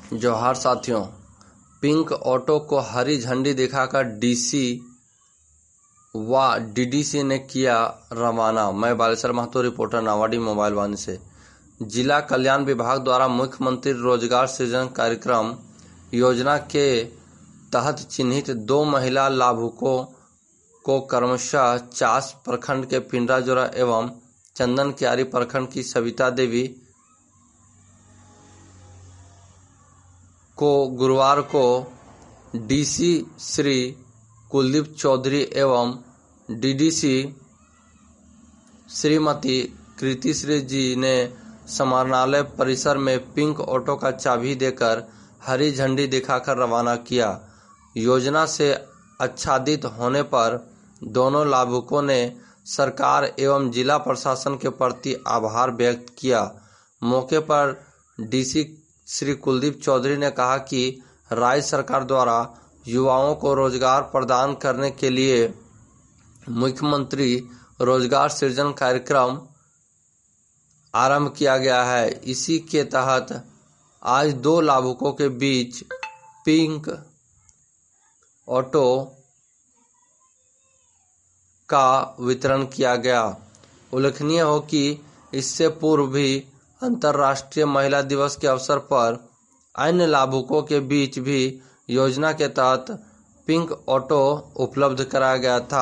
जोहार साथियों, pink auto को हरी झंडी दिखाकर डीसी व डीडीसी ने किया रवाना। मैं बालेश्वर महतो, रिपोर्टर नावाडी मोबाइल वाणी से। जिला कल्याण विभाग द्वारा मुख्यमंत्री रोजगार सृजन कार्यक्रम योजना के तहत चिन्हित 2 महिला लाभुकों को क्रमशः चास प्रखंड के पिंडराजोरा एवं चंदन क्यारी प्रखंड की सविता देवी को गुरुवार को डीसी श्री कुलदीप चौधरी एवं डीडीसी श्रीमती कृतिश्री जी ने समाहरणालय परिसर में पिंक ऑटो का चाबी देकर हरी झंडी दिखाकर रवाना किया। योजना से आच्छादित होने पर दोनों लाभुकों ने सरकार एवं जिला प्रशासन के प्रति आभार व्यक्त किया। मौके पर डीसी श्री कुलदीप चौधरी ने कहा कि राज्य सरकार द्वारा युवाओं को रोजगार प्रदान करने के लिए मुख्यमंत्री रोजगार सृजन कार्यक्रम आरंभ किया गया है। इसी के तहत आज 2 लाभुकों के बीच पिंक ऑटो का वितरण किया गया। उल्लेखनीय हो कि इससे पूर्व भी अंतर्राष्ट्रीय महिला दिवस के अवसर पर अन्य लाभुकों के बीच भी योजना के तहत पिंक ऑटो उपलब्ध कराया गया था।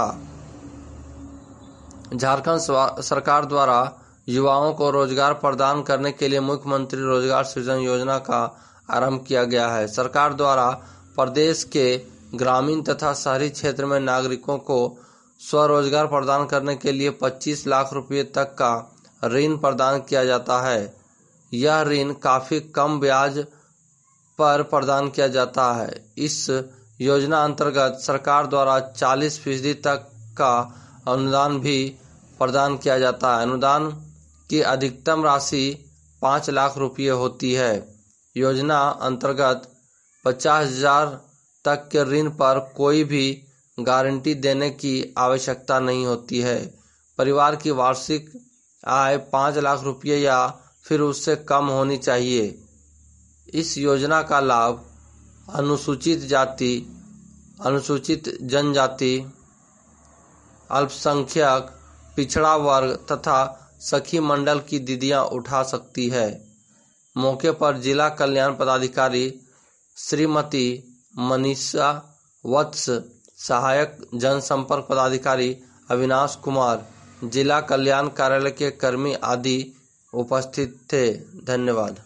झारखंड सरकार द्वारा युवाओं को रोजगार प्रदान करने के लिए मुख्यमंत्री रोजगार सृजन योजना का आरंभ किया गया है। सरकार द्वारा प्रदेश के ग्रामीण तथा शहरी क्षेत्र में नागरिकों को स्वरोजगार प्रदान करने के लिए 25 लाख रुपए तक का ऋण प्रदान किया जाता है। यह ऋण काफी कम ब्याज पर प्रदान किया जाता है। इस योजना अंतर्गत सरकार द्वारा 40% तक का अनुदान भी प्रदान किया जाता है। अनुदान की अधिकतम राशि 5 लाख रुपये होती है। योजना अंतर्गत 50,000 तक के ऋण पर कोई भी गारंटी देने की आवश्यकता नहीं होती है। परिवार की वार्षिक आय 5 लाख रुपये या फिर उससे कम होनी चाहिए। इस योजना का लाभ अनुसूचित जाति, अनुसूचित जनजाति, अल्पसंख्यक, पिछड़ा वर्ग तथा सखी मंडल की दीदियां उठा सकती है। मौके पर जिला कल्याण पदाधिकारी श्रीमती मनीषा वत्स, सहायक जनसंपर्क पदाधिकारी अविनाश कुमार, जिला कल्याण कार्यालय के कर्मी आदि उपस्थित थे। धन्यवाद।